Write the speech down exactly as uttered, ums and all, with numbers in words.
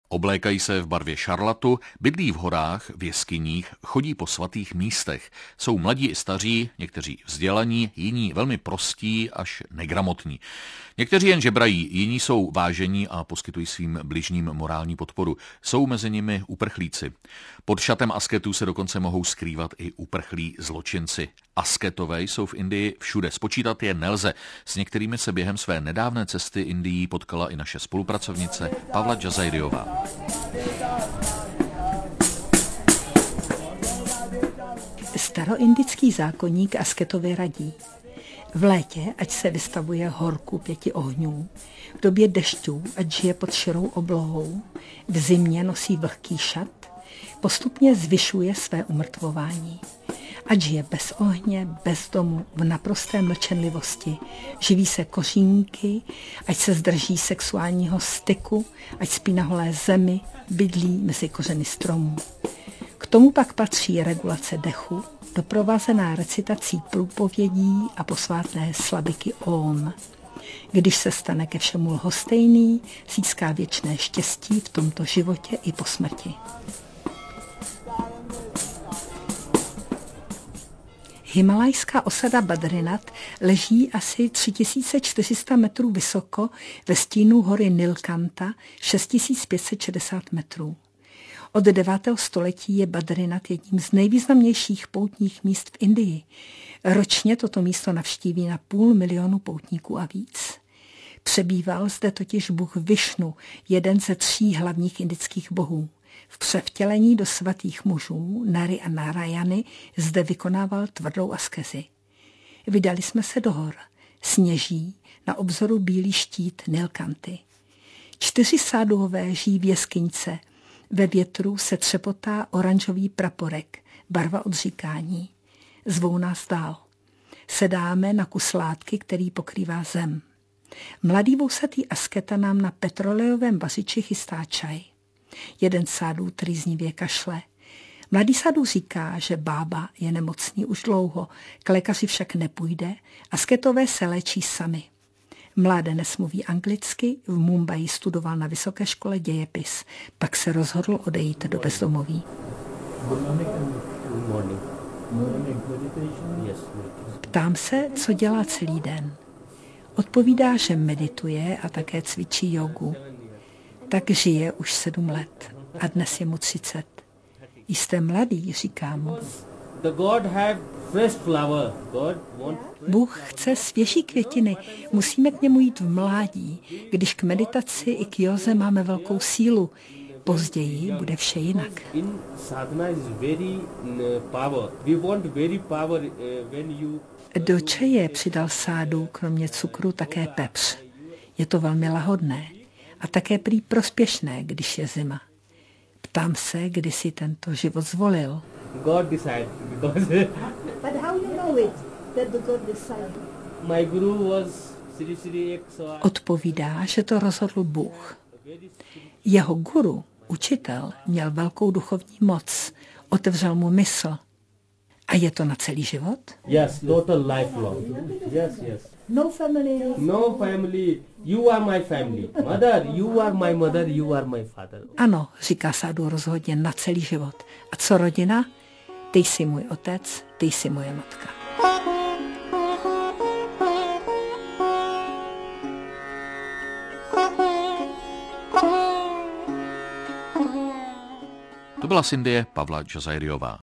Oblékají se v barvě šarlatu, bydlí v horách, v jeskyních, chodí po svatých místech. Jsou mladí i staří, někteří vzdělaní, jiní velmi prostí až negramotní. Někteří jen žebrají, jiní jsou vážení a poskytují svým bližním morální podporu. Jsou mezi nimi uprchlíci. Pod šatem asketů se dokonce mohou skrývat i uprchlí zločinci. Asketové jsou v Indii všude, spočítat je nelze. S některými se během své nedávné cesty Indií potkala i naše spolupracovnice Pavla Džazajriová. Staroindický zákoník asketovi radí. V létě, ať se vystavuje horku pěti ohňů, v době dešťů, ať žije pod širou oblohou, v zimě nosí vlhký šat, postupně zvyšuje své umrtvování. Ať žije bez ohně, bez domu, v naprosté mlčenlivosti, živí se kořínky, ať se zdrží sexuálního styku, ať spí na holé zemi, bydlí mezi kořeny stromů. K tomu pak patří regulace dechu, doprovázená recitací průpovědí a posvátné slabiky Om. Když se stane ke všemu lhostejný, získá věčné štěstí v tomto životě i po smrti. Himalajská osada Badrinath leží asi tři tisíce čtyři sta metrů vysoko ve stínu hory Nilkanta šest tisíc pět set šedesát metrů. Od devátého století je Badrinath jedním z nejvýznamnějších poutních míst v Indii. Ročně toto místo navštíví na půl milionu poutníků a víc. Přebýval zde totiž bůh Višnu, jeden ze tří hlavních indických bohů. V převtělení do svatých mužů, Nary a Narayany, zde vykonával tvrdou askezi. Vydali jsme se do hor. Sněží, na obzoru bílý štít Nilkanty. Čtyři sáduhové žijí v jeskyňce. Ve větru se třepotá oranžový praporek, barva odříkání. Zvou nás dál. Sedáme na kus látky, který pokrývá zem. Mladý vousatý asketa nám na petrolejovém vařiči chystá čaj. Jeden sádů trýznivě kašle. Mladý sádů říká, že bába je nemocný už dlouho, k lékaři však nepůjde, asketové se léčí sami. Mládenec mluví anglicky, v Mumbai studoval na vysoké škole dějepis, pak se rozhodl odejít do bezdomoví. Ptám se, co dělá celý den. Odpovídá, že medituje a také cvičí jogu. Tak žije už sedm let a dnes je mu třicet. Jste mladý, říká mu. Bůh chce svěží květiny, musíme k němu jít v mládí, když k meditaci i k józe máme velkou sílu. Později bude vše jinak. Do čaje přidal sádu kromě cukru také pepř. Je to velmi lahodné a také prý prospěšné, když je zima. Ptám se, kdy si tento život zvolil. God decided because But how you know it that the God decided? My guru was Sri Sri Eksa. Odpovídá, že to rozhodl Bůh. Jeho guru, učitel, měl velkou duchovní moc, otevřel mu mysl. A je to na celý život? Yes, total lifelong. Yes, yes. No family. No family. You are my family. Mother, you are my mother, you are my father. Ano, říká sádu rozhodně na celý život. A co rodina? Ty jsi můj otec, ty jsi moje matka. To byla z Indie Pavla Džazajriová.